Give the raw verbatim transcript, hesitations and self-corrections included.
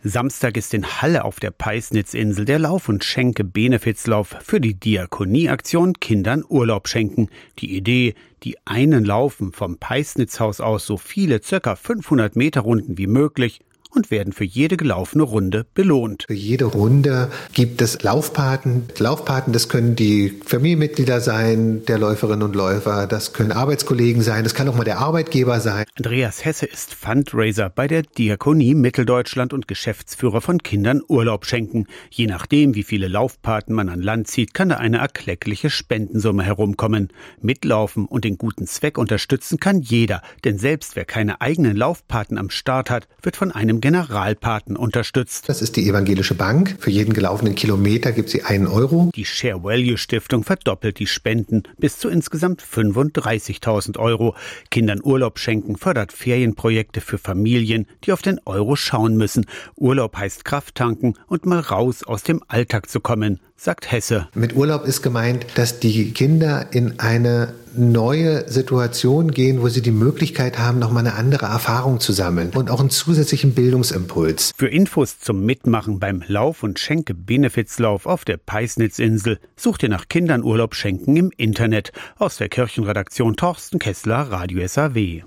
Samstag ist in Halle auf der Peisnitzinsel der Lauf- und Schenke-Benefizlauf für die Diakonieaktion Kindern Urlaub schenken. Die Idee, die einen laufen vom Peisnitzhaus aus so viele ca. fünfhundert Meter Runden wie möglich und werden für jede gelaufene Runde belohnt. Für jede Runde gibt es Laufpaten. Laufpaten, das können die Familienmitglieder sein, der Läuferinnen und Läufer, das können Arbeitskollegen sein, das kann auch mal der Arbeitgeber sein. Andreas Hesse ist Fundraiser bei der Diakonie Mitteldeutschland und Geschäftsführer von Kindern Urlaub schenken. Je nachdem, wie viele Laufpaten man an Land zieht, kann da eine erkleckliche Spendensumme herumkommen. Mitlaufen und den guten Zweck unterstützen kann jeder, denn selbst wer keine eigenen Laufpaten am Start hat, wird von einem Generalpaten unterstützt. Das ist die Evangelische Bank. Für jeden gelaufenen Kilometer gibt sie einen Euro. Die Share Value Stiftung verdoppelt die Spenden bis zu insgesamt fünfunddreißigtausend Euro. Kindern Urlaub schenken fördert Ferienprojekte für Familien, die auf den Euro schauen müssen. Urlaub heißt Kraft tanken und mal raus aus dem Alltag zu kommen, sagt Hesse. Mit Urlaub ist gemeint, dass die Kinder in eine neue Situation gehen, wo sie die Möglichkeit haben, nochmal eine andere Erfahrung zu sammeln und auch einen zusätzlichen Bildungsimpuls. Für Infos zum Mitmachen beim Lauf- und Schenke-Benefizlauf auf der Peisnitzinsel sucht ihr nach Kindern Urlaub schenken im Internet. Aus der Kirchenredaktion Torsten Kessler, Radio S A W.